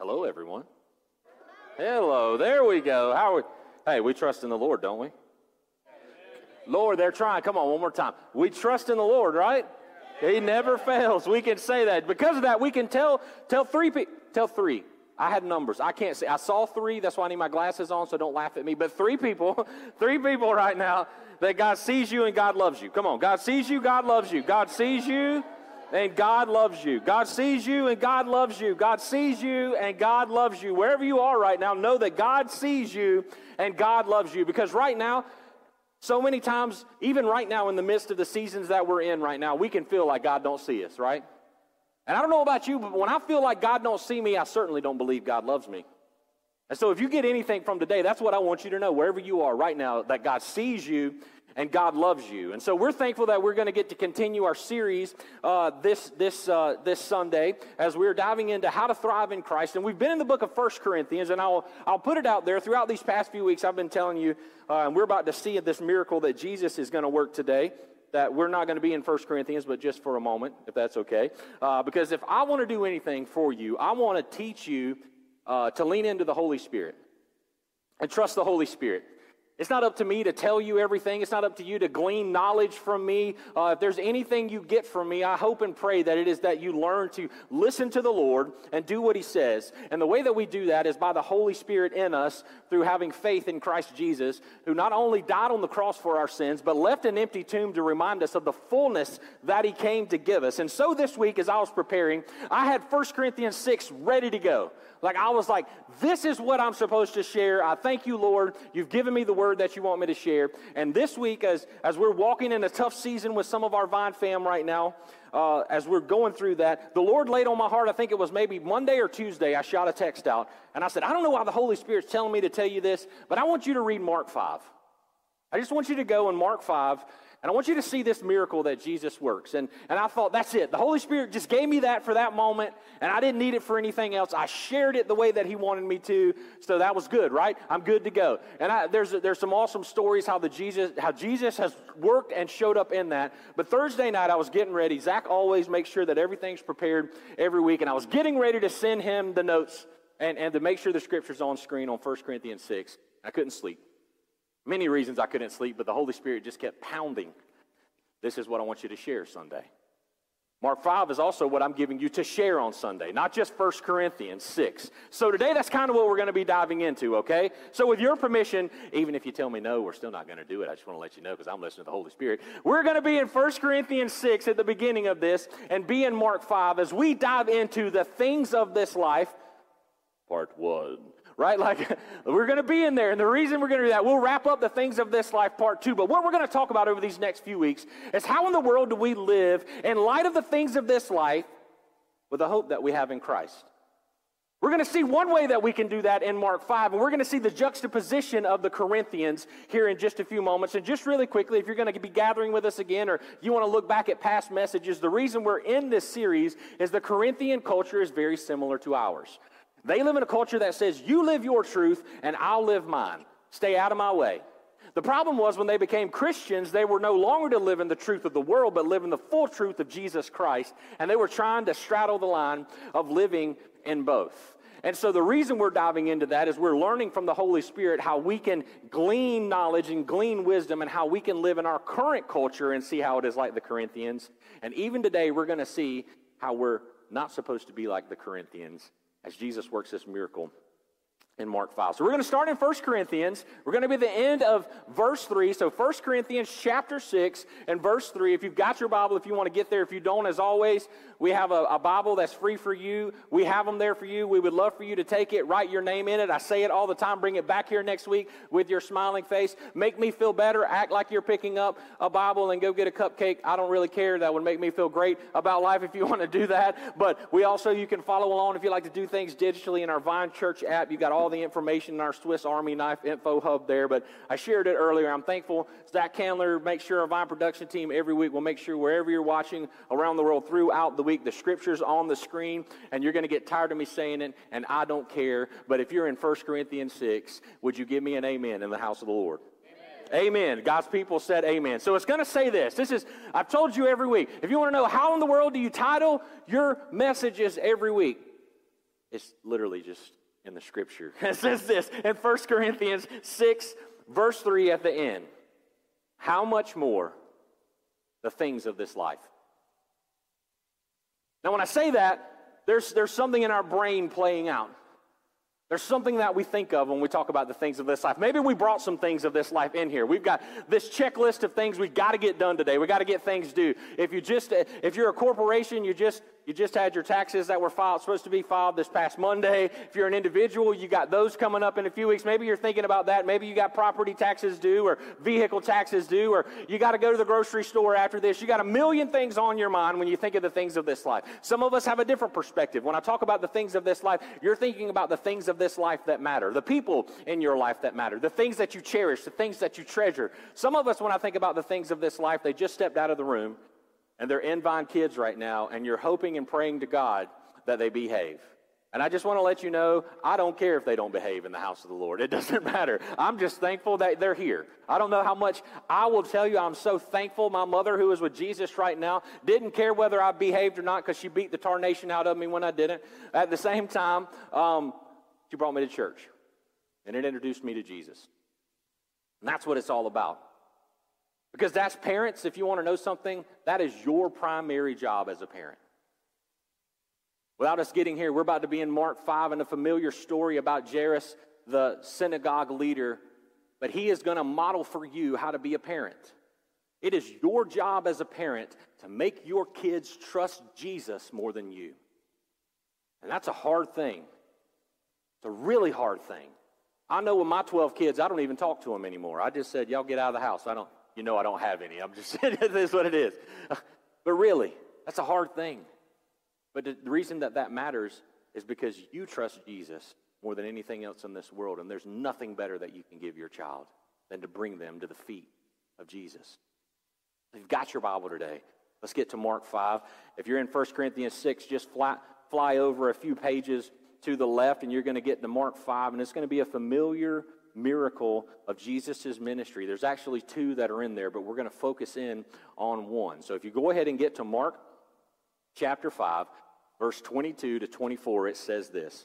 Hello, everyone. Hello, there we go. How are we? Hey, we trust in the Lord, don't we? Lord, they're trying. Come on, one more time. We trust in the Lord, right? He never fails. We can say that. Because of that, we can tell three people. Tell three. I had numbers. I can't say. I saw three. That's why I need my glasses on, so don't laugh at me. But three people right now that God sees you and God loves you. Come on. God sees you, God loves you. God sees you and God loves you. God sees you and God loves you. God sees you and God loves you. Wherever you are right now, know that God sees you and God loves you. Because right now, so many times, even right now in the midst of the seasons that we're in right now, we can feel like God don't see us, right? And I don't know about you, but when I feel like God don't see me, I certainly don't believe God loves me. And so if you get anything from today, that's what I want you to know, wherever you are right now, that God sees you and God loves you. And so we're thankful that we're going to get to continue our series this Sunday as we're diving into how to thrive in Christ. And we've been in the book of 1 Corinthians, and I'll put it out there. Throughout these past few weeks, I've been telling you, and we're about to see this miracle that Jesus is going to work today, that we're not going to be in 1 Corinthians, but just for a moment, if that's okay. Because if I want to do anything for you, I want to teach you to lean into the Holy Spirit and trust the Holy Spirit. It's not up to me to tell you everything. It's not up to you to glean knowledge from me. If there's anything you get from me, I hope and pray that it is that you learn to listen to the Lord and do what He says. And the way that we do that is by the Holy Spirit in us through having faith in Christ Jesus, who not only died on the cross for our sins, but left an empty tomb to remind us of the fullness that He came to give us. And so this week, as I was preparing, I had 1 Corinthians 6 ready to go. Like, I was like, this is what I'm supposed to share. I thank you, Lord. You've given me the word that you want me to share. And this week, as we're walking in a tough season with some of our Vine fam right now, as we're going through that, the Lord laid on my heart, I think it was maybe Monday or Tuesday, I shot a text out. And I said, I don't know why the Holy Spirit's telling me to tell you this, but I want you to read Mark 5. I just want you to go in Mark 5, and I want you to see this miracle that Jesus works. And I thought, that's it. The Holy Spirit just gave me that for that moment, and I didn't need it for anything else. I shared it the way that He wanted me to, so that was good, right? I'm good to go. And there's some awesome stories how Jesus has worked and showed up in that. But Thursday night, I was getting ready. Zach always makes sure that everything's prepared every week, and I was getting ready to send him the notes and to make sure the scripture's on screen on 1 Corinthians 6. I couldn't sleep. Many reasons I couldn't sleep, but the Holy Spirit just kept pounding. This is what I want you to share Sunday. Mark 5 is also what I'm giving you to share on Sunday, not just 1 Corinthians 6. So today, that's kind of what we're going to be diving into, okay? So with your permission, even if you tell me no, we're still not going to do it. I just want to let you know because I'm listening to the Holy Spirit. We're going to be in 1 Corinthians 6 at the beginning of this and be in Mark 5 as we dive into the things of this life, part 1. Right? Like, we're going to be in there. And the reason we're going to do that, we'll wrap up the things of this life, part 2. But what we're going to talk about over these next few weeks is how in the world do we live in light of the things of this life with the hope that we have in Christ. We're going to see one way that we can do that in Mark 5, and we're going to see the juxtaposition of the Corinthians here in just a few moments. And just really quickly, if you're going to be gathering with us again or you want to look back at past messages, the reason we're in this series is the Corinthian culture is very similar to ours. They live in a culture that says, you live your truth and I'll live mine. Stay out of my way. The problem was when they became Christians, they were no longer to live in the truth of the world, but live in the full truth of Jesus Christ. And they were trying to straddle the line of living in both. And so the reason we're diving into that is we're learning from the Holy Spirit how we can glean knowledge and glean wisdom and how we can live in our current culture and see how it is like the Corinthians. And even today, we're going to see how we're not supposed to be like the Corinthians as Jesus works this miracle in Mark 5. So we're going to start in 1 Corinthians. We're going to be at the end of verse 3. So 1 Corinthians chapter 6 and verse 3. If you've got your Bible, if you want to get there. If you don't, as always, we have a Bible that's free for you. We have them there for you. We would love for you to take it, write your name in it. I say it all the time. Bring it back here next week with your smiling face. Make me feel better. Act like you're picking up a Bible and go get a cupcake. I don't really care. That would make me feel great about life if you want to do that. But you can follow along if you like to do things digitally in our Vine Church app. You got all the information in our Swiss Army knife info hub there. But I shared it earlier. I'm thankful. Zach Candler makes sure our Vine production team every week will make sure wherever you're watching around the world throughout the week, the scripture's on the screen, and you're going to get tired of me saying it, and I don't care. But if you're in 1 Corinthians 6, would you give me an amen in the house of the Lord? Amen. God's people said amen. So it's going to say this. I've told you every week. If you want to know how in the world do you title your messages every week, It's literally just in the scripture. It says this in 1 Corinthians 6, verse 3 at the end. How much more the things of this life? Now, when I say that, there's something in our brain playing out. There's something that we think of when we talk about the things of this life. Maybe we brought some things of this life in here. We've got this checklist of things we've got to get done today. We've got to get things due. If you're a corporation, you just had your taxes that were supposed to be filed this past Monday. If you're an individual, you got those coming up in a few weeks. Maybe you're thinking about that. Maybe you got property taxes due or vehicle taxes due, or you got to go to the grocery store after this. You got a million things on your mind when you think of the things of this life. Some of us have a different perspective. When I talk about the things of this life, you're thinking about the things of this life that matter, the people in your life that matter, the things that you cherish, the things that you treasure. Some of us, when I think about the things of this life, they just stepped out of the room, and they're in-vine kids right now, and you're hoping and praying to God that they behave. And I just want to let you know, I don't care if they don't behave in the house of the Lord. It doesn't matter. I'm just thankful that they're here. I don't know how much. I will tell you, I'm so thankful. My mother, who is with Jesus right now, didn't care whether I behaved or not because she beat the tarnation out of me when I didn't. At the same time, she brought me to church, and it introduced me to Jesus. And that's what it's all about. Because that's parents, if you want to know something, that is your primary job as a parent. Without us getting here, we're about to be in Mark 5 and a familiar story about Jairus, the synagogue leader, but he is going to model for you how to be a parent. It is your job as a parent to make your kids trust Jesus more than you. And that's a hard thing. It's a really hard thing. I know with my 12 kids, I don't even talk to them anymore. I just said, y'all get out of the house. I don't have any. I'm just saying it is what it is. But really, that's a hard thing. But the reason that matters is because you trust Jesus more than anything else in this world. And there's nothing better that you can give your child than to bring them to the feet of Jesus. If you've got your Bible today, let's get to Mark 5. If you're in 1 Corinthians 6, just fly over a few pages to the left, and you're going to get to Mark 5, and it's going to be a familiar miracle of Jesus' ministry. There's actually two that are in there, but we're going to focus in on one. So if you go ahead and get to Mark chapter 5, verse 22 to 24, it says this.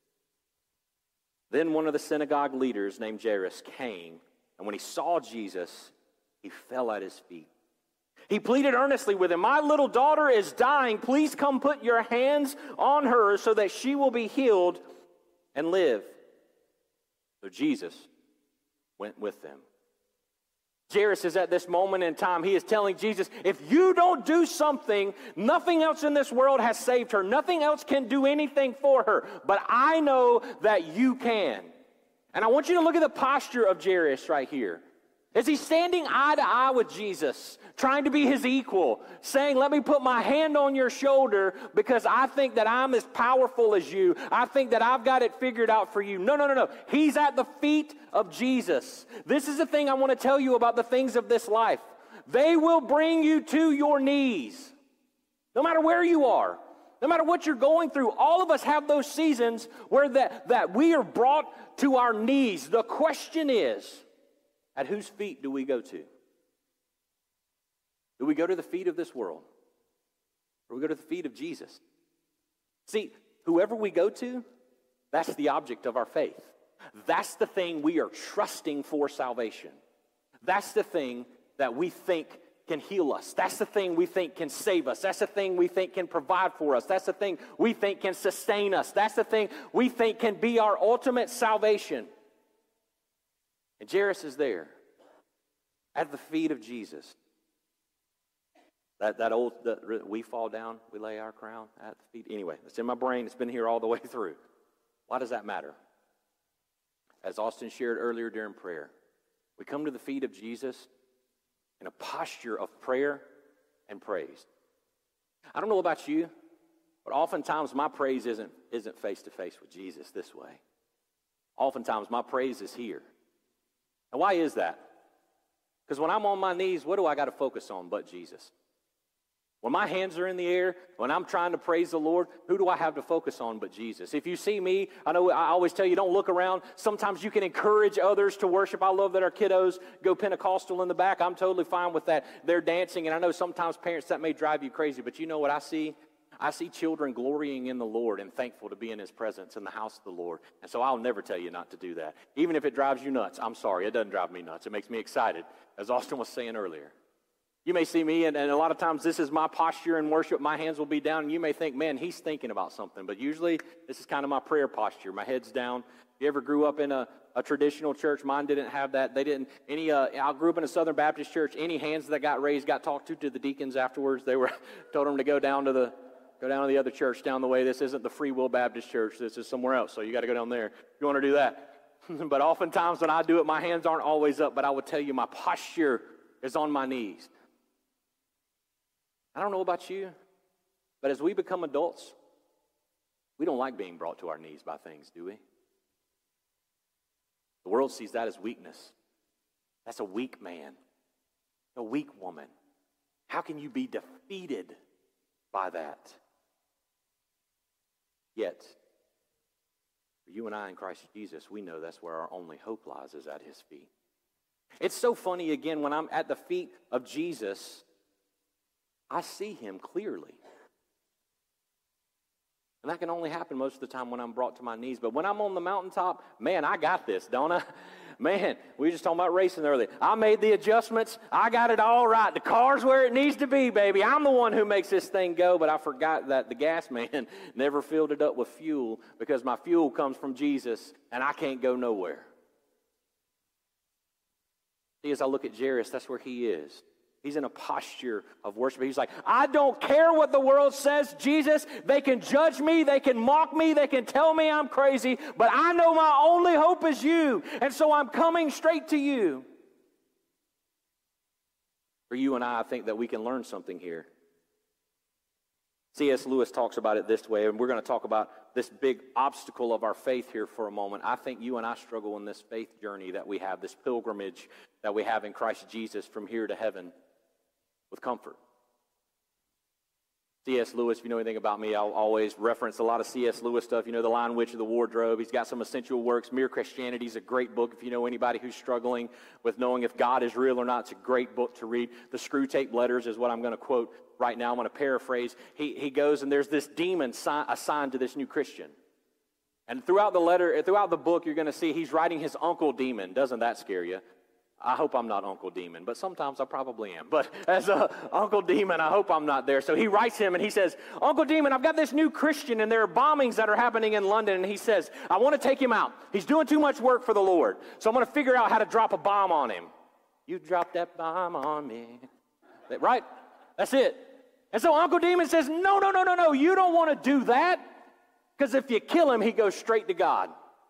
Then one of the synagogue leaders named Jairus came, and when he saw Jesus, he fell at his feet. He pleaded earnestly with him, "My little daughter is dying. Please come put your hands on her so that she will be healed and live." So Jesus went with them. Jairus is at this moment in time, he is telling Jesus, if you don't do something, nothing else in this world has saved her. Nothing else can do anything for her. But I know that you can. And I want you to look at the posture of Jairus right here. Is he standing eye to eye with Jesus, trying to be his equal, saying, let me put my hand on your shoulder because I think that I'm as powerful as you. I think that I've got it figured out for you. No. He's at the feet of Jesus. This is the thing I want to tell you about the things of this life. They will bring you to your knees, no matter where you are. No matter what you're going through, all of us have those seasons where that we are brought to our knees. The question is, at whose feet do we go to? Do we go to the feet of this world? Or do we go to the feet of Jesus? See, whoever we go to, that's the object of our faith. That's the thing we are trusting for salvation. That's the thing that we think can heal us. That's the thing we think can save us. That's the thing we think can provide for us. That's the thing we think can sustain us. That's the thing we think can be our ultimate salvation. And Jairus is there at the feet of Jesus. That old, we fall down, we lay our crown at the feet. Anyway, it's in my brain. It's been here all the way through. Why does that matter? As Austin shared earlier during prayer, we come to the feet of Jesus in a posture of prayer and praise. I don't know about you, but oftentimes my praise isn't face-to-face with Jesus this way. Oftentimes my praise is here. And why is that? Because when I'm on my knees, what do I got to focus on but Jesus? When my hands are in the air, when I'm trying to praise the Lord, who do I have to focus on but Jesus? If you see me, I know I always tell you, don't look around. Sometimes you can encourage others to worship. I love that our kiddos go Pentecostal in the back. I'm totally fine with that. They're dancing, and I know sometimes parents, that may drive you crazy, but you know what I see? I see children glorying in the Lord and thankful to be in His presence in the house of the Lord. And so I'll never tell you not to do that. Even if it drives you nuts. I'm sorry, it doesn't drive me nuts. It makes me excited, as Austin was saying earlier. You may see me, and a lot of times this is my posture in worship. My hands will be down, and you may think, man, he's thinking about something. But usually this is kind of my prayer posture. My head's down. You ever grew up in a traditional church? Mine didn't have that. They didn't. I grew up in a Southern Baptist church. Any hands that got raised got talked to the deacons afterwards. They were told them to go down to the other church down the way. This isn't the Free Will Baptist Church. This is somewhere else. So you got to go down there if you want to do that. But oftentimes when I do it, my hands aren't always up. But I would tell you my posture is on my knees. I don't know about you, but as we become adults, we don't like being brought to our knees by things, do we? The world sees that as weakness. That's a weak man, a weak woman. How can you be defeated by that? Yet, for you and I in Christ Jesus, we know that's where our only hope lies, is at His feet. It's so funny, again, when I'm at the feet of Jesus, I see Him clearly. And that can only happen most of the time when I'm brought to my knees. But when I'm on the mountaintop, man, I got this, don't I? Man, we were just talking about racing earlier. I made the adjustments. I got it all right. The car's where it needs to be, baby. I'm the one who makes this thing go, but I forgot that the gas man never filled it up with fuel because my fuel comes from Jesus, and I can't go nowhere. See, as I look at Jairus, that's where he is. He's in a posture of worship. He's like, I don't care what the world says, Jesus. They can judge me. They can mock me. They can tell me I'm crazy. But I know my only hope is you. And so I'm coming straight to you. For you and I think that we can learn something here. C.S. Lewis talks about it this way, and we're going to talk about this big obstacle of our faith here for a moment. I think you and I struggle in this faith journey that we have, this pilgrimage that we have in Christ Jesus from here to heaven, with comfort. C.S. Lewis, if you know anything about me, I'll always reference a lot of C.S. Lewis stuff. You know, The Lion, Witch, of the Wardrobe. He's got some essential works. Mere Christianity is a great book. If you know anybody who's struggling with knowing if God is real or not, it's a great book to read. The Screwtape Letters is what I'm going to quote right now. I'm going to paraphrase. He goes, and there's this demon assigned to this new Christian. And throughout the book, you're going to see he's writing his Uncle Demon. Doesn't that scare you? I hope I'm not Uncle Demon, but sometimes I probably am. But as Uncle Demon, I hope I'm not there. So he writes him and he says, Uncle Demon, I've got this new Christian and there are bombings that are happening in London. And he says, I want to take him out. He's doing too much work for the Lord. So I'm going to figure out how to drop a bomb on him. You drop that bomb on me. Right? That's it. And so Uncle Demon says, no. You don't want to do that. Because if you kill him, he goes straight to God.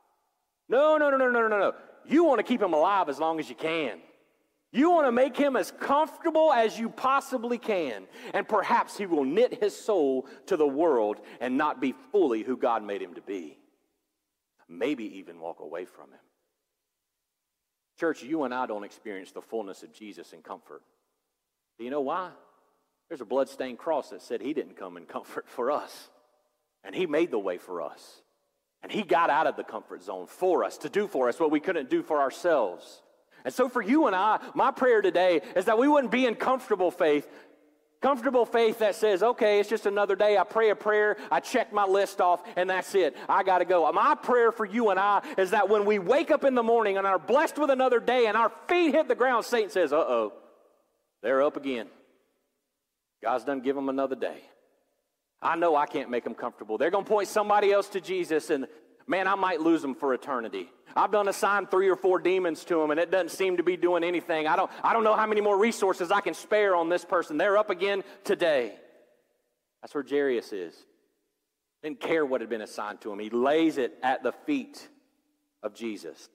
No. You want to keep him alive as long as you can. You want to make him as comfortable as you possibly can. And perhaps he will knit his soul to the world and not be fully who God made him to be. Maybe even walk away from him. Church, you and I don't experience the fullness of Jesus in comfort. Do you know why? There's a bloodstained cross that said he didn't come in comfort for us. And he made the way for us. And he got out of the comfort zone for us, to do for us what we couldn't do for ourselves. And so for you and I, my prayer today is that we wouldn't be in comfortable faith that says, okay, it's just another day. I pray a prayer, I check my list off, and that's it. I got to go. My prayer for you and I is that when we wake up in the morning and are blessed with another day and our feet hit the ground, Satan says, uh-oh, they're up again. God's done give them another day. I know I can't make them comfortable. They're going to point somebody else to Jesus, and man, I might lose them for eternity. I've done assigned 3 or 4 demons to them, and it doesn't seem to be doing anything. I don't know how many more resources I can spare on this person. They're up again today. That's where Jairus is. Didn't care what had been assigned to him. He lays it at the feet of Jesus.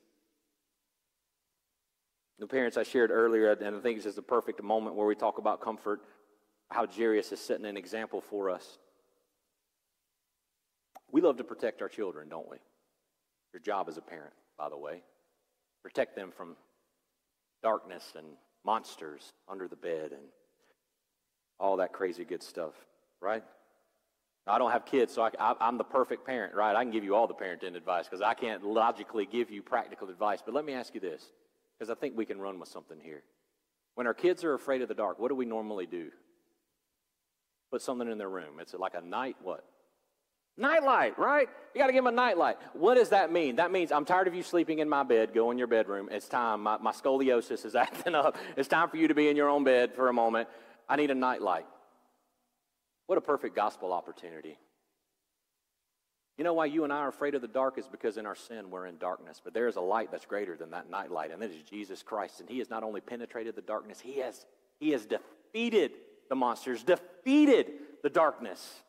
The parents I shared earlier, and I think this is the perfect moment where we talk about comfort, how Jairus is setting an example for us. We love to protect our children, don't we? Your job as a parent, by the way. Protect them from darkness and monsters under the bed and all that crazy good stuff, right? I don't have kids, so I'm the perfect parent, right? I can give you all the parenting advice because I can't logically give you practical advice. But let me ask you this, because I think we can run with something here. When our kids are afraid of the dark, what do we normally do? Put something in their room. It's like a night what? Nightlight, right? You got to give them a nightlight. What does that mean? That means I'm tired of you sleeping in my bed. Go in your bedroom. It's time. My scoliosis is acting up. It's time for you to be in your own bed for a moment. I need a nightlight. What a perfect gospel opportunity. You know why you and I are afraid of the dark is because in our sin we're in darkness. But there is a light that's greater than that nightlight, and that is Jesus Christ. And he has not only penetrated the darkness, he has defeated the monsters, defeated the darkness.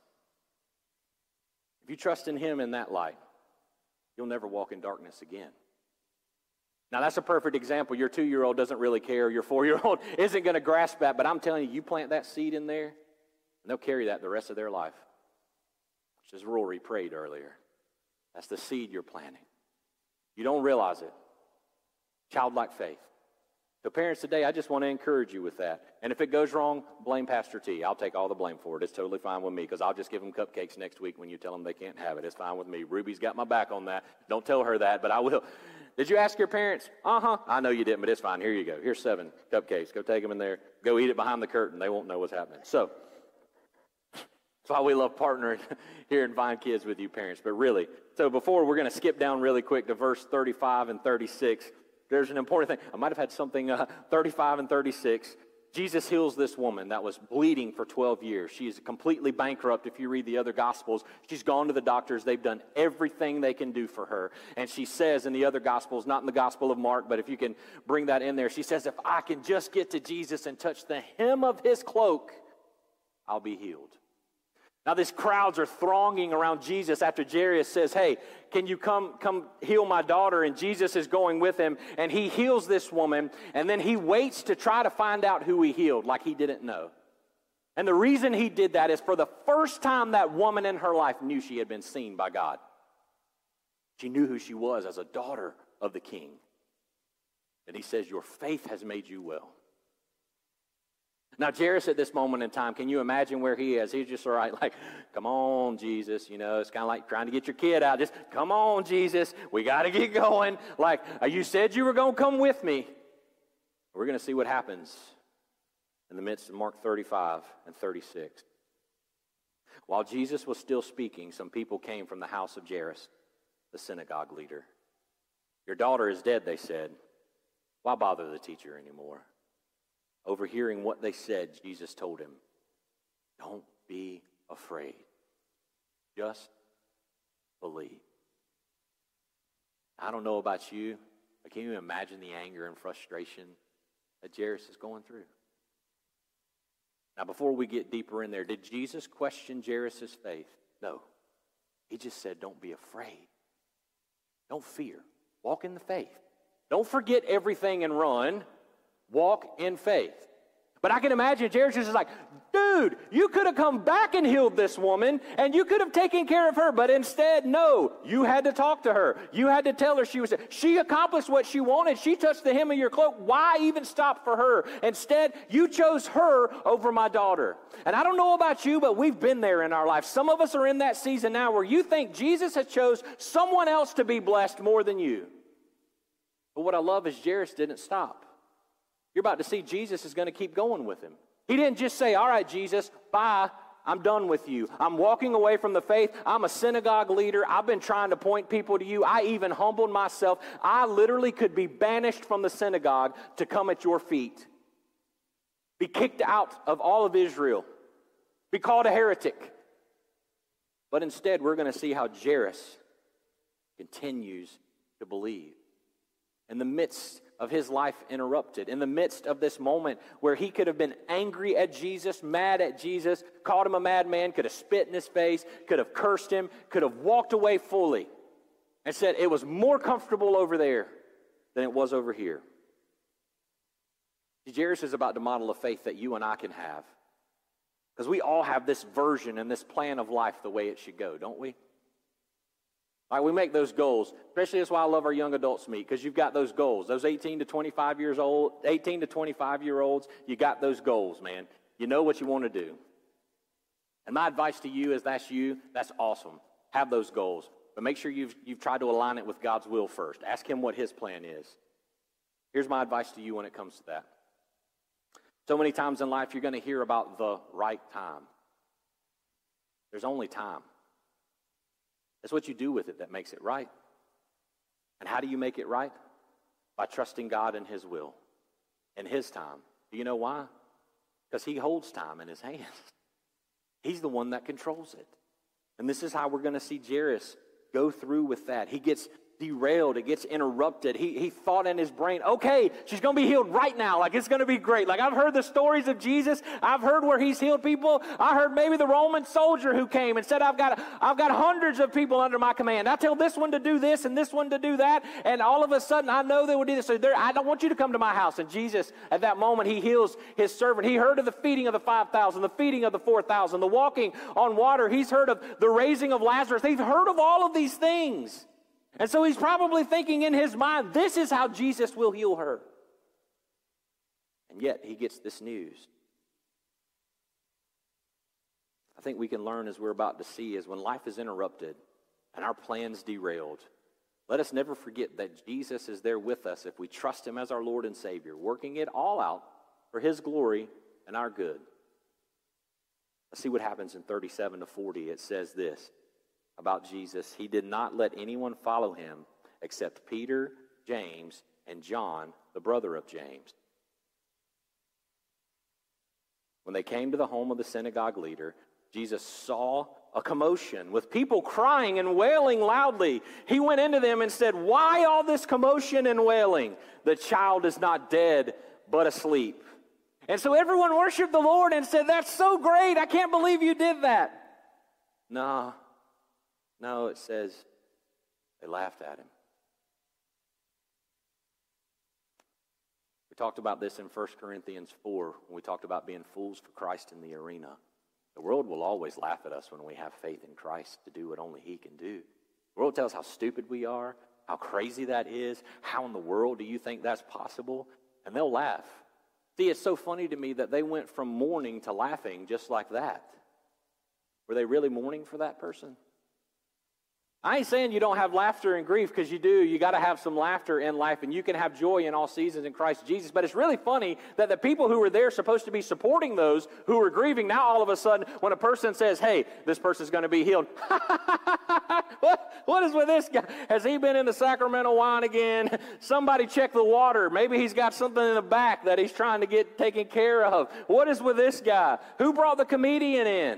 If you trust in him in that light, you'll never walk in darkness again. Now, that's a perfect example. Your 2-year-old doesn't really care. Your 4-year-old isn't going to grasp that. But I'm telling you, you plant that seed in there, and they'll carry that the rest of their life. Just as Rory prayed earlier. That's the seed you're planting. You don't realize it. Childlike faith. So parents today, I just want to encourage you with that. And if it goes wrong, blame Pastor T. I'll take all the blame for it. It's totally fine with me because I'll just give them cupcakes next week when you tell them they can't have it. It's fine with me. Ruby's got my back on that. Don't tell her that, but I will. Did you ask your parents? I know you didn't, but it's fine. Here you go. Here's 7 cupcakes. Go take them in there. Go eat it behind the curtain. They won't know what's happening. So that's why we love partnering here in Vine Kids with you parents. But really, so before we're going to skip down really quick to verse 35 and 36. There's an important thing. I might have had something 35 and 36. Jesus heals this woman that was bleeding for 12 years. She is completely bankrupt. If you read the other Gospels, she's gone to the doctors. They've done everything they can do for her. And she says in the other Gospels, not in the Gospel of Mark, but if you can bring that in there, she says, if I can just get to Jesus and touch the hem of his cloak, I'll be healed. Now, these crowds are thronging around Jesus after Jairus says, hey, can you come heal my daughter? And Jesus is going with him, and he heals this woman, and then he waits to try to find out who he healed, like he didn't know. And the reason he did that is for the first time that woman in her life knew she had been seen by God. She knew who she was as a daughter of the King. And he says, your faith has made you well. Now, Jairus at this moment in time, can you imagine where he is? He's just all right, like, come on, Jesus. You know, it's kind of like trying to get your kid out. Just, come on, Jesus. We got to get going. Like, you said you were going to come with me. We're going to see what happens in the midst of Mark 35 and 36. While Jesus was still speaking, some people came from the house of Jairus, the synagogue leader. Your daughter is dead, they said. Why bother the teacher anymore? Overhearing what they said, Jesus told him, don't be afraid. Just believe. I don't know about you, but can you imagine the anger and frustration that Jairus is going through? Now, before we get deeper in there, did Jesus question Jairus' faith? No. He just said, don't be afraid. Don't fear. Walk in the faith. Don't forget everything and run. Walk in faith. But I can imagine Jairus is like, dude, you could have come back and healed this woman, and you could have taken care of her, but instead, no, you had to talk to her. You had to tell her she accomplished what she wanted. She touched the hem of your cloak. Why even stop for her? Instead, you chose her over my daughter. And I don't know about you, but we've been there in our life. Some of us are in that season now where you think Jesus has chose someone else to be blessed more than you. But what I love is Jairus didn't stop. You're about to see Jesus is going to keep going with him. He didn't just say, all right, Jesus, bye, I'm done with you. I'm walking away from the faith. I'm a synagogue leader. I've been trying to point people to you. I even humbled myself. I literally could be banished from the synagogue to come at your feet. Be kicked out of all of Israel. Be called a heretic. But instead, we're going to see how Jairus continues to believe. In the midst of his life interrupted, in the midst of this moment where he could have been angry at Jesus, mad at Jesus, called him a madman, could have spit in his face, could have cursed him, could have walked away fully and said it was more comfortable over there than it was over here. Jairus is about to model a faith that you and I can have, because we all have this version and this plan of life the way it should go, don't we? Like, we make those goals, especially that's why I love our young adults meet, because you've got those goals. Those 18 to 25-year-olds, you got those goals, man. You know what you want to do. And my advice to you is that's you, that's awesome. Have those goals. But make sure you've tried to align it with God's will first. Ask him what his plan is. Here's my advice to you when it comes to that. So many times in life, you're going to hear about the right time. There's only time. It's what you do with it that makes it right. And how do you make it right? By trusting God in his will, in his time. Do you know why? Because he holds time in his hands. He's the one that controls it. And this is how we're going to see Jairus go through with that. He gets derailed. It gets interrupted. He thought in his brain, okay, she's going to be healed right now. Like, it's going to be great. Like, I've heard the stories of Jesus. I've heard where he's healed people. I heard maybe the Roman soldier who came and said, I've got hundreds of people under my command. I tell this one to do this and this one to do that. And all of a sudden, I know they will do this. So I don't want you to come to my house. And Jesus, at that moment, he heals his servant. He heard of the feeding of the 5,000, the feeding of the 4,000, the walking on water. He's heard of the raising of Lazarus. He's heard of all of these things. And so he's probably thinking in his mind, this is how Jesus will heal her. And yet he gets this news. I think we can learn, as we're about to see, is when life is interrupted and our plans derailed, let us never forget that Jesus is there with us if we trust him as our Lord and Savior, working it all out for his glory and our good. Let's see what happens in 37 to 40. It says this about Jesus: he did not let anyone follow him except Peter, James, and John, the brother of James. When they came to the home of the synagogue leader, Jesus saw a commotion with people crying and wailing loudly. He went into them and said, "Why all this commotion and wailing? The child is not dead, but asleep." And so everyone worshiped the Lord and said, "That's so great. I can't believe you did that." No, it says they laughed at him. We talked about this in 1 Corinthians 4 when we talked about being fools for Christ in the arena. The world will always laugh at us when we have faith in Christ to do what only he can do. The world tells us how stupid we are, how crazy that is, how in the world do you think that's possible? And they'll laugh. See, it's so funny to me that they went from mourning to laughing just like that. Were they really mourning for that person? I ain't saying you don't have laughter and grief, because you do. You got to have some laughter in life, and you can have joy in all seasons in Christ Jesus. But it's really funny that the people who were there supposed to be supporting those who were grieving, now all of a sudden when a person says, "Hey, this person's going to be healed," what is with this guy? Has he been in the sacramental wine again? Somebody check the water. Maybe he's got something in the back that he's trying to get taken care of. What is with this guy? Who brought the comedian in?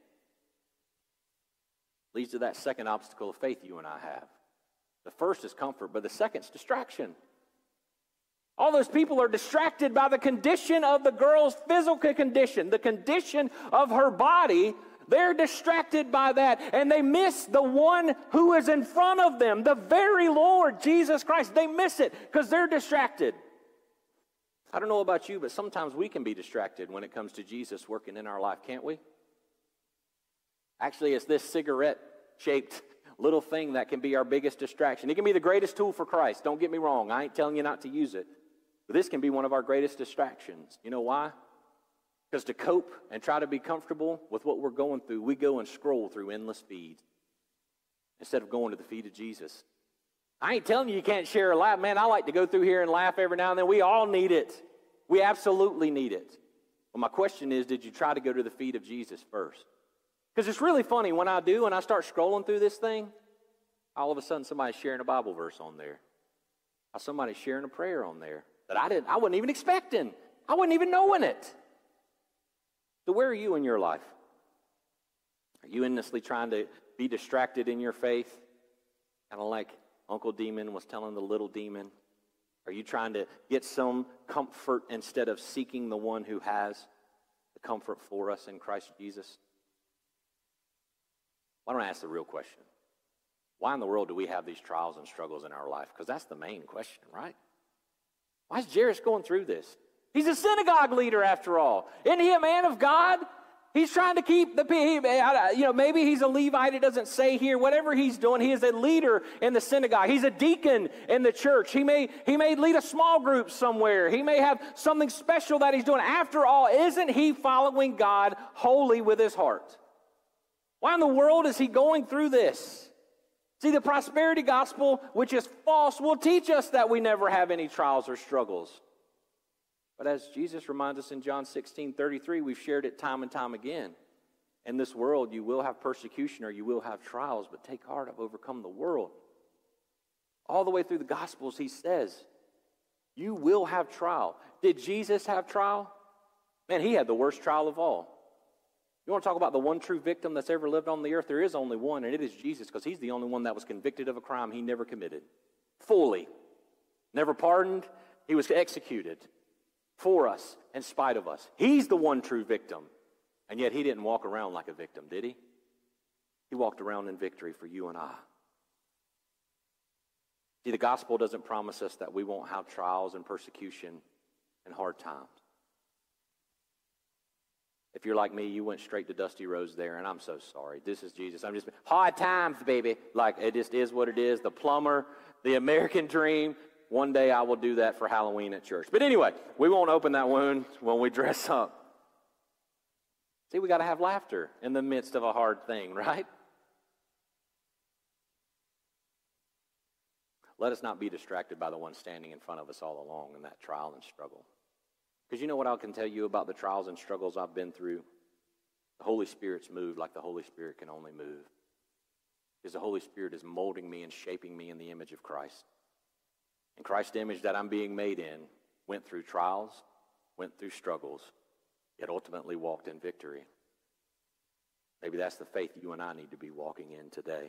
Leads to that second obstacle of faith you and I have. The first is comfort, but the second is distraction. All those people are distracted by the condition of the girl's physical condition, the condition of her body. They're distracted by that, and they miss the one who is in front of them, the very Lord, Jesus Christ. They miss it because they're distracted. I don't know about you, but sometimes we can be distracted when it comes to Jesus working in our life, can't we? Actually, it's this cigarette-shaped little thing that can be our biggest distraction. It can be the greatest tool for Christ. Don't get me wrong. I ain't telling you not to use it. But this can be one of our greatest distractions. You know why? Because to cope and try to be comfortable with what we're going through, we go and scroll through endless feeds instead of going to the feet of Jesus. I ain't telling you can't share a laugh. Man, I like to go through here and laugh every now and then. We all need it. We absolutely need it. Well, my question is, did you try to go to the feet of Jesus first? Because it's really funny when I do, and I start scrolling through this thing, all of a sudden somebody's sharing a Bible verse on there. Or somebody's sharing a prayer on there that I wasn't even expecting. I wasn't even knowing it. So where are you in your life? Are you endlessly trying to be distracted in your faith? Kind of like Uncle Demon was telling the little demon. Are you trying to get some comfort instead of seeking the one who has the comfort for us in Christ Jesus? Why don't I ask the real question? Why in the world do we have these trials and struggles in our life? Because that's the main question, right? Why is Jairus going through this? He's a synagogue leader after all. Isn't he a man of God? He's trying to keep the people, maybe he's a Levite, it doesn't say here. Whatever he's doing, he is a leader in the synagogue. He's a deacon in the church. He may lead a small group somewhere. He may have something special that he's doing. After all, isn't he following God wholly with his heart? Why in the world is he going through this? See, the prosperity gospel, which is false, will teach us that we never have any trials or struggles. But as Jesus reminds us in John 16:33, we've shared it time and time again. In this world, you will have persecution or you will have trials, but take heart, I've overcome the world. All the way through the Gospels, he says, you will have trial. Did Jesus have trial? Man, he had the worst trial of all. You want to talk about the one true victim that's ever lived on the earth? There is only one, and it is Jesus, because he's the only one that was convicted of a crime he never committed. Fully. Never pardoned. He was executed for us, in spite of us. He's the one true victim. And yet he didn't walk around like a victim, did he? He walked around in victory for you and I. See, the gospel doesn't promise us that we won't have trials and persecution and hard times. If you're like me, you went straight to Dusty Rhodes there, and I'm so sorry. This is Jesus. I'm just, hard times, baby. Like, it just is what it is. The plumber, the American dream. One day I will do that for Halloween at church. But anyway, we won't open that wound when we dress up. See, we got to have laughter in the midst of a hard thing, right? Let us not be distracted by the one standing in front of us all along in that trial and struggle. Because you know what I can tell you about the trials and struggles I've been through? The Holy Spirit's moved like the Holy Spirit can only move. Because the Holy Spirit is molding me and shaping me in the image of Christ. And Christ's image that I'm being made in went through trials, went through struggles, yet ultimately walked in victory. Maybe that's the faith you and I need to be walking in today.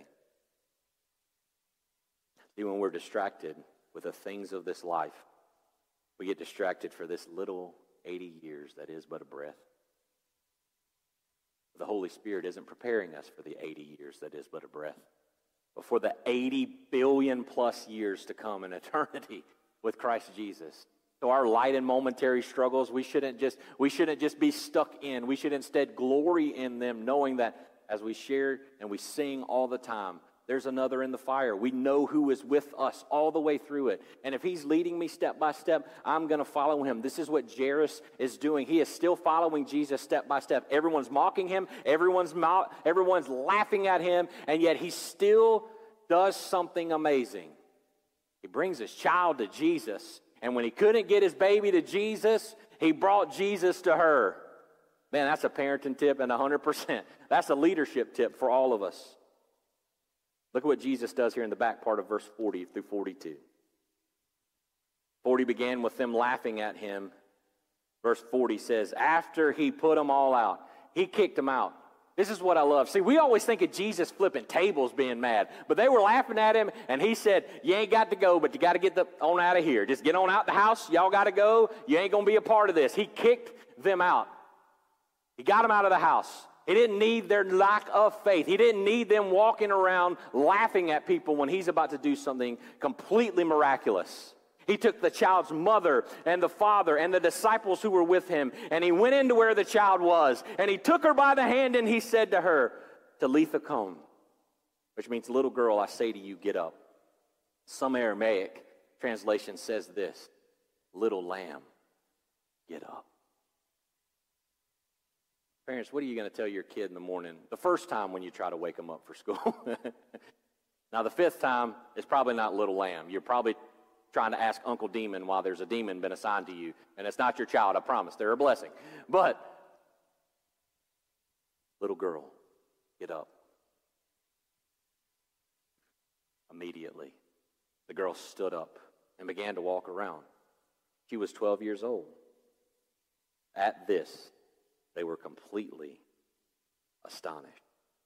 See, when we're distracted with the things of this life, we get distracted for this little 80 years that is but a breath. The Holy Spirit isn't preparing us for the 80 years that is but a breath, but for the 80 billion plus years to come in eternity with Christ Jesus. So our light and momentary struggles, we shouldn't just be stuck in. We should instead glory in them, knowing that as we share and we sing all the time, there's another in the fire. We know who is with us all the way through it. And if he's leading me step by step, I'm going to follow him. This is what Jairus is doing. He is still following Jesus step by step. Everyone's mocking him. Everyone's laughing at him. And yet he still does something amazing. He brings his child to Jesus. And when he couldn't get his baby to Jesus, he brought Jesus to her. Man, that's a parenting tip and 100%. That's a leadership tip for all of us. Look at what Jesus does here in the back part of verse 40 through 42. 40 began with them laughing at him. Verse 40 says, after he put them all out, he kicked them out. This is what I love. See, we always think of Jesus flipping tables being mad, but they were laughing at him, and he said, you ain't got to go, but you got to get on out of here. Just get on out the house. Y'all got to go. You ain't going to be a part of this. He kicked them out. He got them out of the house. He didn't need their lack of faith. He didn't need them walking around laughing at people when he's about to do something completely miraculous. He took the child's mother and the father and the disciples who were with him, and he went into where the child was, and he took her by the hand, and he said to her, Talitha cum, which means, little girl, I say to you, get up. Some Aramaic translation says this, little lamb, get up. Parents, what are you going to tell your kid in the morning? The first time when you try to wake them up for school. Now, the fifth time is probably not little lamb. You're probably trying to ask Uncle Demon why there's a demon been assigned to you. And it's not your child, I promise. They're a blessing. But, little girl, get up. Immediately, the girl stood up and began to walk around. She was 12 years old. At this, they were completely astonished.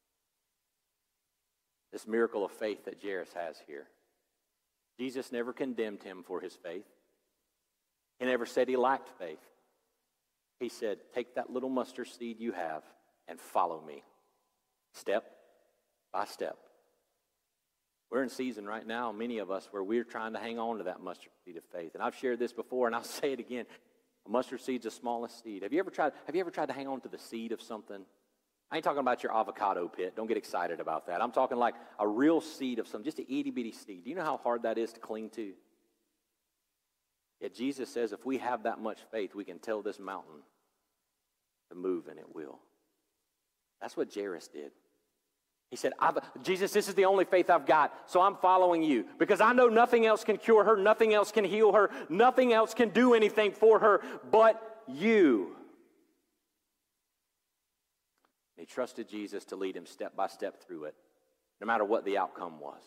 This miracle of faith that Jairus has here. Jesus never condemned him for his faith. He never said he lacked faith. He said, take that little mustard seed you have and follow me. Step by step. We're in season right now, many of us, where we're trying to hang on to that mustard seed of faith. And I've shared this before, and I'll say it again. A mustard seed's the smallest seed. Have you ever tried to hang on to the seed of something? I ain't talking about your avocado pit. Don't get excited about that. I'm talking like a real seed of something, just an itty-bitty seed. Do you know how hard that is to cling to? Yet Jesus says if we have that much faith, we can tell this mountain to move, and it will. That's what Jairus did. He said, Jesus, this is the only faith I've got, so I'm following you. Because I know nothing else can cure her, nothing else can heal her, nothing else can do anything for her but you. He trusted Jesus to lead him step by step through it, no matter what the outcome was.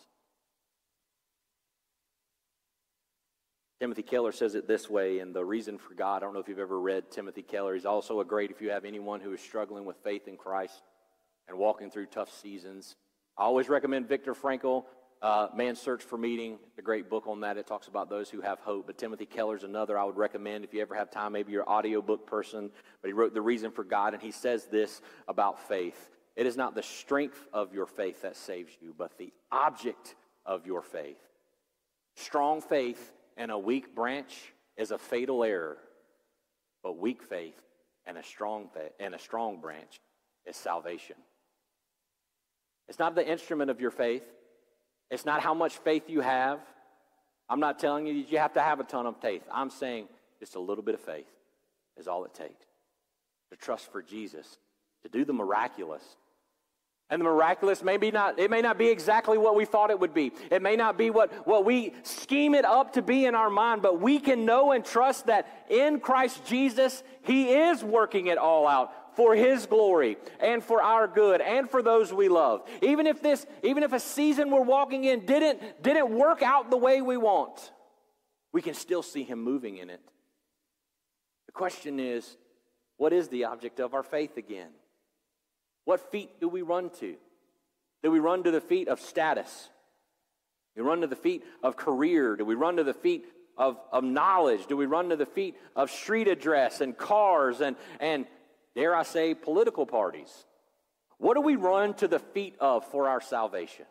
Timothy Keller says it this way in The Reason for God. I don't know if you've ever read Timothy Keller. He's also a great, if you have anyone who is struggling with faith in Christ and walking through tough seasons. I always recommend Viktor Frankl, Man's Search for Meaning. It's a great book on that. It talks about those who have hope. But Timothy Keller's another I would recommend if you ever have time. Maybe you're an audiobook person. But he wrote The Reason for God, and he says this about faith. It is not the strength of your faith that saves you, but the object of your faith. Strong faith and a weak branch is a fatal error, but weak faith and a strong branch is salvation. It's not the instrument of your faith. It's not how much faith you have. I'm not telling you that you have to have a ton of faith. I'm saying just a little bit of faith is all it takes to trust for Jesus, to do the miraculous. And the miraculous it may not be exactly what we thought it would be. It may not be what we scheme it up to be in our mind, but we can know and trust that in Christ Jesus, He is working it all out for His glory and for our good and for those we love. Even if a season we're walking in didn't work out the way we want, we can still see Him moving in it. The question is, what is the object of our faith again? What feet do we run to? Do we run to the feet of status? Do we run to the feet of career? Do we run to the feet of knowledge? Do we run to the feet of street address and cars and dare I say, political parties? What do we run to the feet of for our salvation?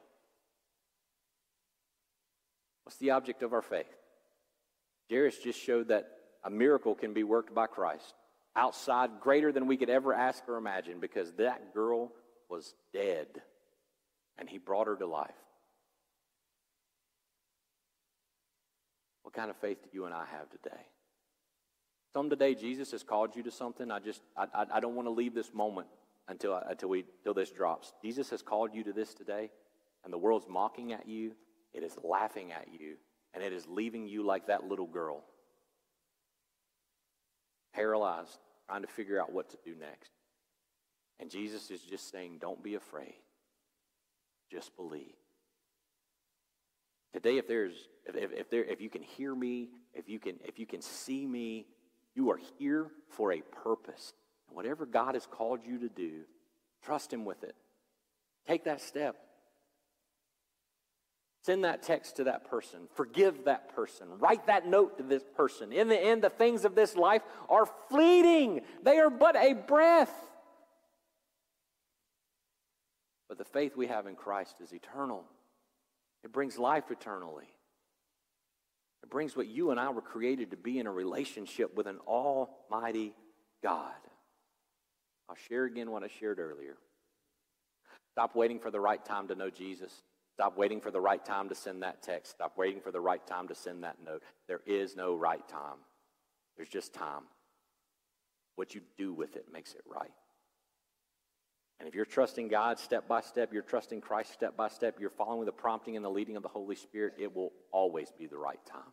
What's the object of our faith? Jairus just showed that a miracle can be worked by Christ. Outside, greater than we could ever ask or imagine, because that girl was dead, and He brought her to life. What kind of faith do you and I have today? Some today, Jesus has called you to something. I don't want to leave this moment until this drops. Jesus has called you to this today, and the world's mocking at you. It is laughing at you, and it is leaving you like that little girl, paralyzed, trying to figure out what to do next. And Jesus is just saying, don't be afraid. Just believe. Today, if you can hear me, if you can see me, you are here for a purpose. And whatever God has called you to do, trust Him with it. Take that step. Send that text to that person. Forgive that person. Write that note to this person. In the end, the things of this life are fleeting. They are but a breath. But the faith we have in Christ is eternal. It brings life eternally. It brings what you and I were created to be in a relationship with an almighty God. I'll share again what I shared earlier. Stop waiting for the right time to know Jesus. Stop waiting for the right time to send that text. Stop waiting for the right time to send that note. There is no right time. There's just time. What you do with it makes it right. And if you're trusting God step by step, you're trusting Christ step by step, you're following the prompting and the leading of the Holy Spirit, it will always be the right time.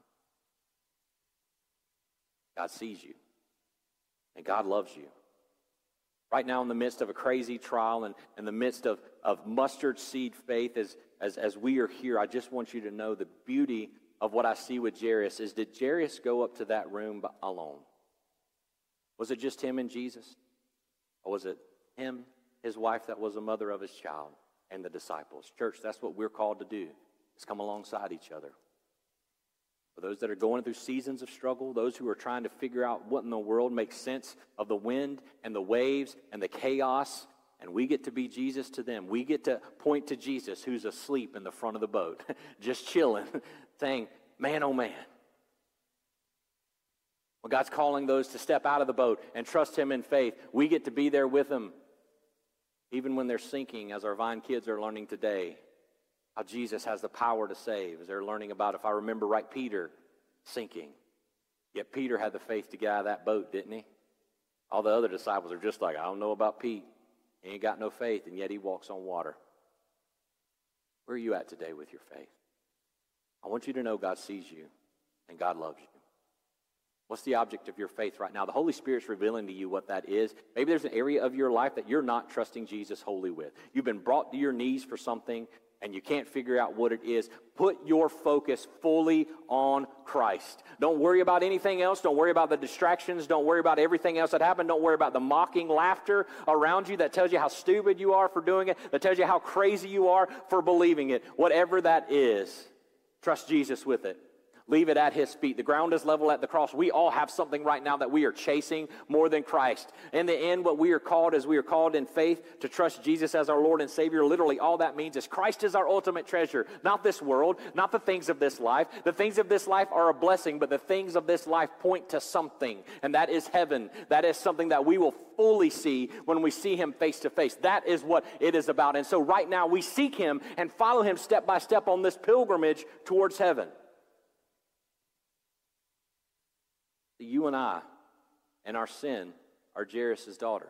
God sees you. And God loves you. Right now in the midst of a crazy trial and in the midst of mustard seed faith as we are here, I just want you to know the beauty of what I see with Jairus is, did Jairus go up to that room alone? Was it just him and Jesus? Or was it him, his wife that was a mother of his child, and the disciples? Church, that's what we're called to do, is come alongside each other. For those that are going through seasons of struggle, those who are trying to figure out what in the world makes sense of the wind and the waves and the chaos, and we get to be Jesus to them. We get to point to Jesus who's asleep in the front of the boat, just chilling, saying, man, oh man. When God's calling those to step out of the boat and trust Him in faith, we get to be there with them, even when they're sinking, as our Vine kids are learning today. How Jesus has the power to save, as they're learning about, if I remember right, Peter sinking. Yet Peter had the faith to get out of that boat, didn't he? All the other disciples are just like, I don't know about Pete. He ain't got no faith, and yet he walks on water. Where are you at today with your faith? I want you to know God sees you, and God loves you. What's the object of your faith right now? The Holy Spirit's revealing to you what that is. Maybe there's an area of your life that you're not trusting Jesus wholly with. You've been brought to your knees for something, and you can't figure out what it is. Put your focus fully on Christ. Don't worry about anything else. Don't worry about the distractions. Don't worry about everything else that happened. Don't worry about the mocking laughter around you that tells you how stupid you are for doing it, that tells you how crazy you are for believing it. Whatever that is, trust Jesus with it. Leave it at his feet. The ground is level at the cross. We all have something right now that we are chasing more than Christ. In the end, what we are called is we are called in faith to trust Jesus as our Lord and Savior. Literally, all that means is Christ is our ultimate treasure. Not this world, not the things of this life. The things of this life are a blessing, but the things of this life point to something, and that is heaven. That is something that we will fully see when we see him face to face. That is what it is about. And so right now, we seek him and follow him step by step on this pilgrimage towards heaven. You and I and our sin are Jairus' daughter.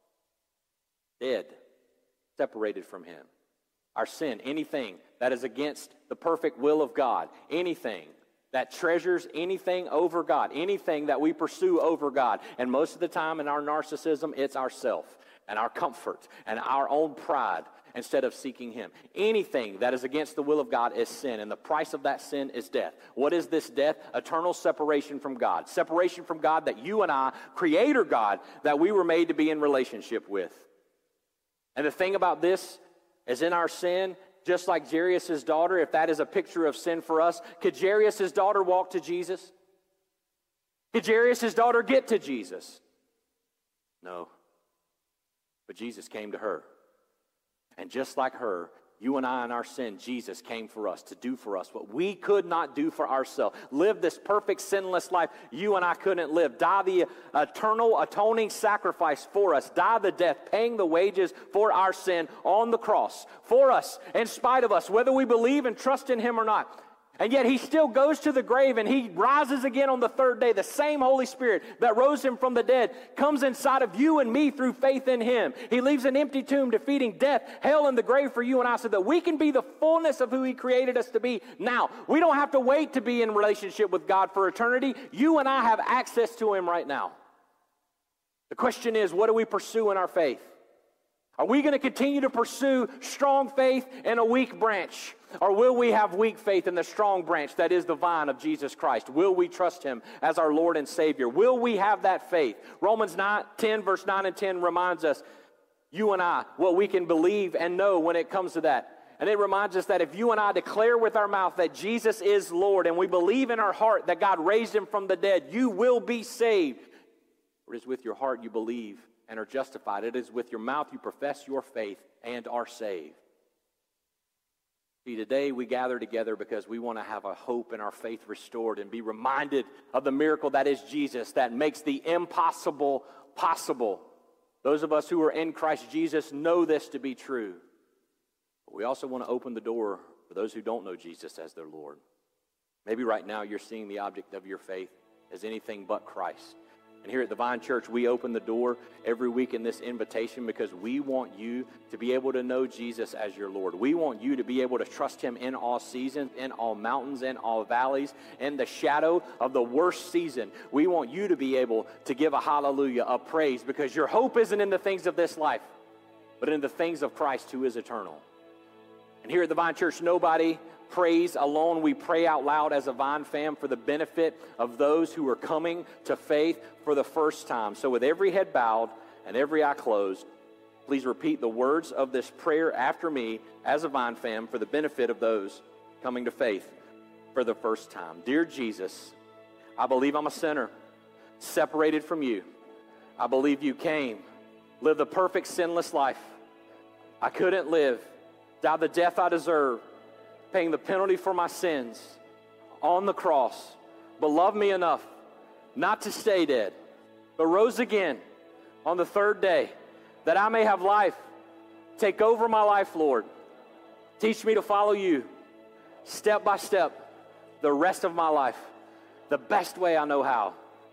Dead, separated from him. Our sin, anything that is against the perfect will of God, anything that treasures anything over God, anything that we pursue over God. And most of the time in our narcissism, it's ourself and our comfort and our own pride instead of seeking him. Anything that is against the will of God is sin, and the price of that sin is death. What is this death? Eternal separation from God. Separation from God that you and I, Creator God, that we were made to be in relationship with. And the thing about this is in our sin, just like Jairus' daughter, if that is a picture of sin for us, could Jairus' daughter walk to Jesus? Could Jairus' daughter get to Jesus? No. But Jesus came to her. And just like her, you and I in our sin, Jesus came for us to do for us what we could not do for ourselves. Live this perfect, sinless life you and I couldn't live. Die the eternal, atoning sacrifice for us. Die the death, paying the wages for our sin on the cross. For us, in spite of us, whether we believe and trust in him or not. And yet he still goes to the grave and he rises again on the third day. The same Holy Spirit that rose him from the dead comes inside of you and me through faith in him. He leaves an empty tomb defeating death, hell, and the grave for you and I so that we can be the fullness of who he created us to be now. We don't have to wait to be in relationship with God for eternity. You and I have access to him right now. The question is, what do we pursue in our faith? Are we going to continue to pursue strong faith in a weak branch? Or will we have weak faith in the strong branch that is the vine of Jesus Christ? Will we trust him as our Lord and Savior? Will we have that faith? Romans 10, verse 9 and 10 reminds us, you and I, what we can believe and know when it comes to that. And it reminds us that if you and I declare with our mouth that Jesus is Lord and we believe in our heart that God raised him from the dead, you will be saved. For it is with your heart you believe and are justified. It is with your mouth you profess your faith and are saved. See, today we gather together because we want to have a hope and our faith restored and be reminded of the miracle that is Jesus that makes the impossible possible. Those of us who are in Christ Jesus know this to be true. But we also want to open the door for those who don't know Jesus as their Lord. Maybe right now you're seeing the object of your faith as anything but Christ. And here at the Vine Church, we open the door every week in this invitation because we want you to be able to know Jesus as your Lord. We want you to be able to trust him in all seasons, in all mountains, in all valleys, in the shadow of the worst season. We want you to be able to give a hallelujah, a praise, because your hope isn't in the things of this life, but in the things of Christ who is eternal. And here at the Vine Church, nobody prays alone. We pray out loud as a Vine fam for the benefit of those who are coming to faith for the first time. So with every head bowed and every eye closed, please repeat the words of this prayer after me as a Vine fam for the benefit of those coming to faith for the first time. Dear Jesus, I believe I'm a sinner, separated from you. I believe you came, lived the perfect sinless life I couldn't live, died the death I deserve, paying the penalty for my sins on the cross, but loved me enough not to stay dead, but rose again on the third day that I may have life. Take over my life, Lord. Teach me to follow you step by step the rest of my life, the best way I know how.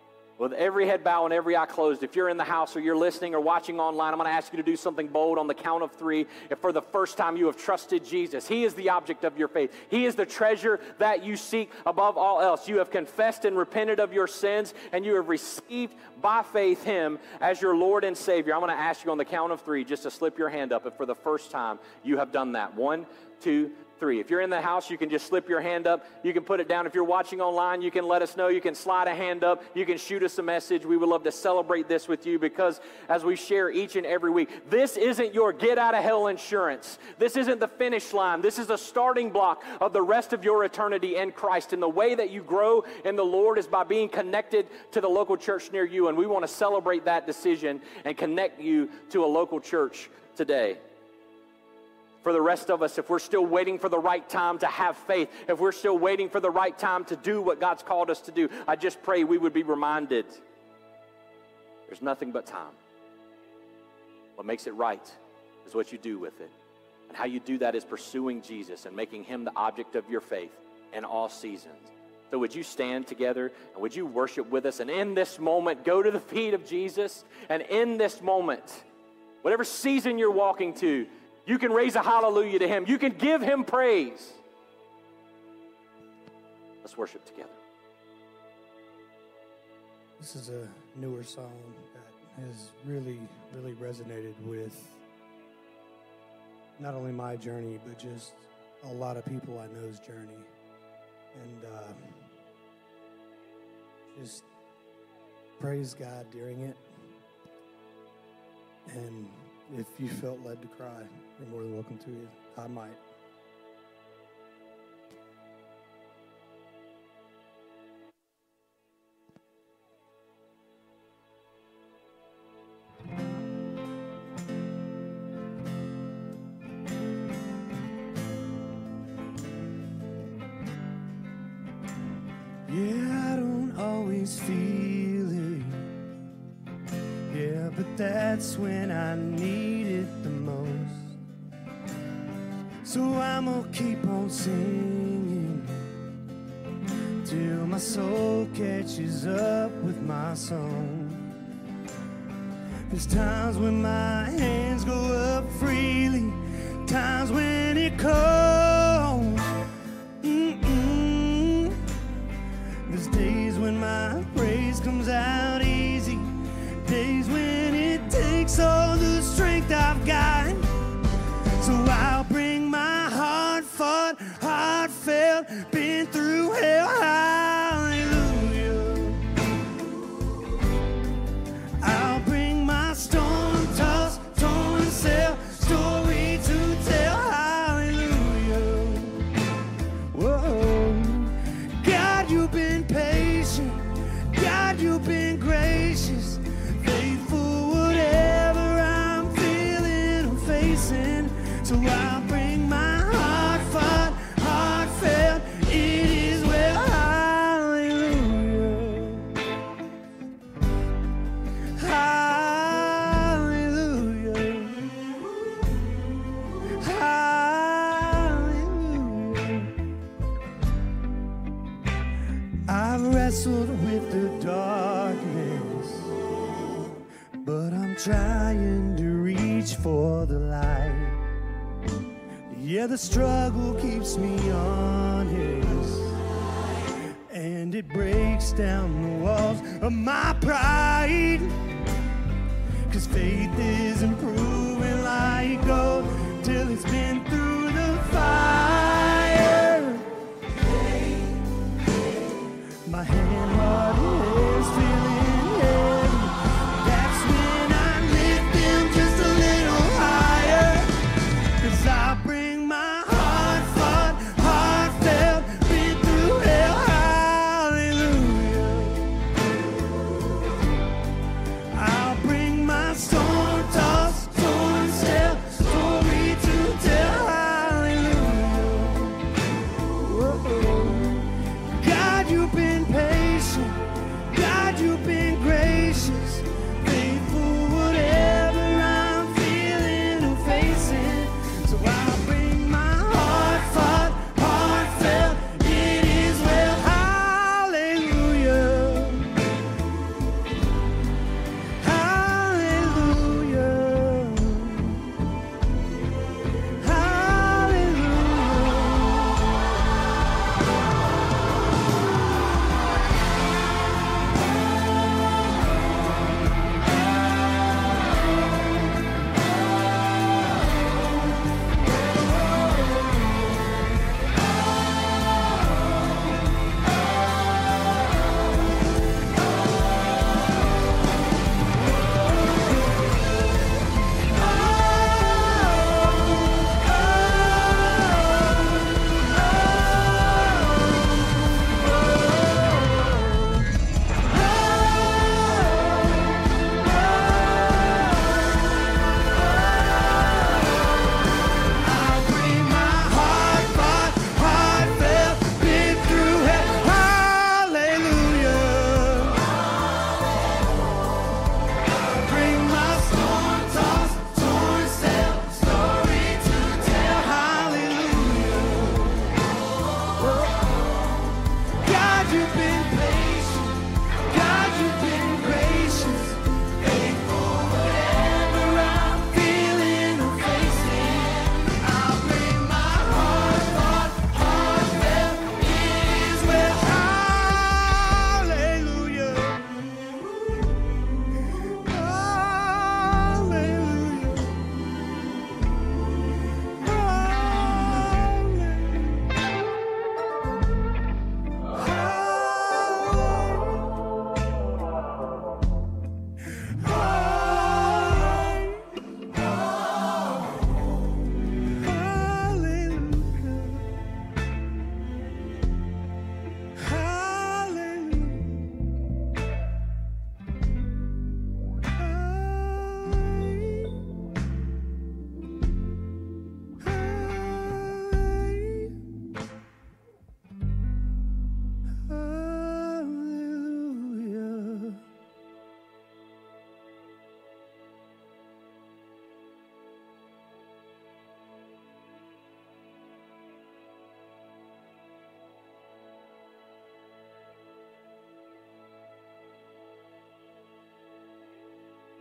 With every head bowed and every eye closed, if you're in the house or you're listening or watching online, I'm going to ask you to do something bold on the count of 3. If for the first time you have trusted Jesus, He is the object of your faith. He is the treasure that you seek above all else. You have confessed and repented of your sins, and you have received by faith Him as your Lord and Savior. I'm going to ask you on the count of 3 just to slip your hand up if for the first time you have done that. 1, 2, 3. If you're in the house, you can just slip your hand up. You can put it down. If you're watching online, you can let us know. You can slide a hand up. You can shoot us a message. We would love to celebrate this with you because as we share each and every week, this isn't your get out of hell insurance. This isn't the finish line. This is a starting block of the rest of your eternity in Christ. And the way that you grow in the Lord is by being connected to the local church near you. And we want to celebrate that decision and connect you to a local church today. For the rest of us, if we're still waiting for the right time to have faith, if we're still waiting for the right time to do what God's called us to do, I just pray we would be reminded there's nothing but time. What makes it right is what you do with it. And how you do that is pursuing Jesus and making Him the object of your faith in all seasons. So would you stand together and would you worship with us? And in this moment, go to the feet of Jesus. And in this moment, whatever season you're walking to, you can raise a hallelujah to Him. You can give Him praise. Let's worship together. This is a newer song that has really, really resonated with not only my journey, but just a lot of people I know's journey. And just praise God during it. And if you felt led to cry, you're more than welcome to. I might. Yeah, I don't always feel it. Yeah, but that's when I need it the most. So I'm gonna keep on singing till my soul catches up with my song. There's times when my hands go up freely, times when it cold. There's days when my praise comes out easy, days when it takes all the strength I've got. So I'll bring my heart-fought, heartfelt, been through hell, hallelujah. I'll bring my storm-tossed, torn self, story to tell, hallelujah. Whoa, God, you've been patient, God, you've been gracious, faithful whatever I'm feeling or facing. So I'll bring my heart-fought, heartfelt, it is well, hallelujah. Hallelujah. Hallelujah. I've wrestled with the darkness, but I'm trying to reach for the light. Yeah, the struggle keeps me honest, and it breaks down the walls of my pride. 'Cause faith isn't proven like gold till it's been through the fire. My hand heart is feeling heavy. That's when I lift them just a little higher. 'Cause I bring my heart-fought, heartfelt, been through hell, hallelujah. I'll bring my storm-tossed, torn self, story to tell, hallelujah.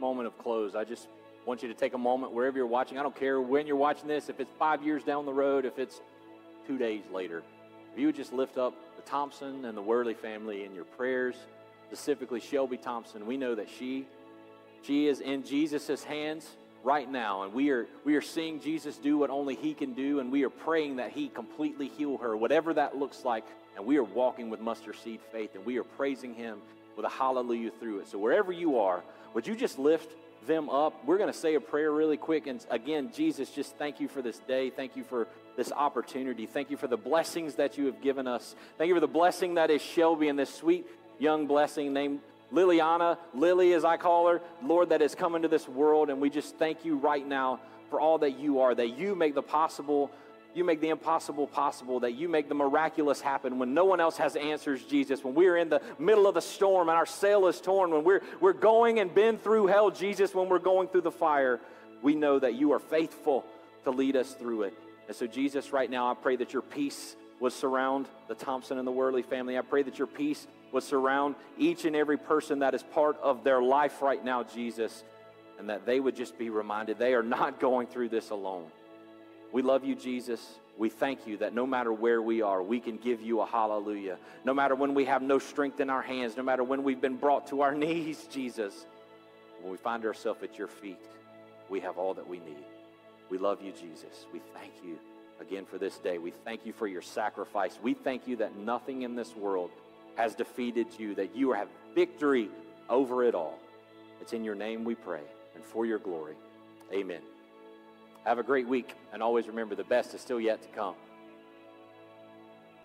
moment of close, I just want you to take a moment wherever you're watching. I don't care when you're watching this, if it's 5 years down the road, if it's 2 days later. If you would just lift up the Thompson and the Worley family in your prayers, specifically Shelby Thompson. We know that she is in Jesus' hands right now, and we are seeing Jesus do what only he can do, and we are praying that he completely heal her, whatever that looks like, and we are walking with mustard seed faith, and we are praising him with a hallelujah through it. So wherever you are, would you just lift them up? We're going to say a prayer really quick, and again, Jesus, just thank you for this day. Thank you for this opportunity. Thank you for the blessings that you have given us. Thank you for the blessing that is Shelby and this sweet young blessing named Liliana, Lily as I call her, Lord, that has come into this world, and we just thank you right now for all that you are, that you make the possible, you make the impossible possible, that you make the miraculous happen when no one else has answers, Jesus, when we're in the middle of the storm and our sail is torn, when we're going and been through hell, Jesus, when we're going through the fire, we know that you are faithful to lead us through it. And so, Jesus, right now, I pray that your peace would surround the Thompson and the Worley family. I pray that your peace would surround each and every person that is part of their life right now, Jesus, and that they would just be reminded they are not going through this alone. We love you, Jesus. We thank you that no matter where we are, we can give you a hallelujah. No matter when we have no strength in our hands, no matter when we've been brought to our knees, Jesus, when we find ourselves at your feet, we have all that we need. We love you, Jesus. We thank you again for this day. We thank you for your sacrifice. We thank you that nothing in this world has defeated you, that you have victory over it all. It's in your name we pray and for your glory. Amen. Have a great week, and always remember the best is still yet to come.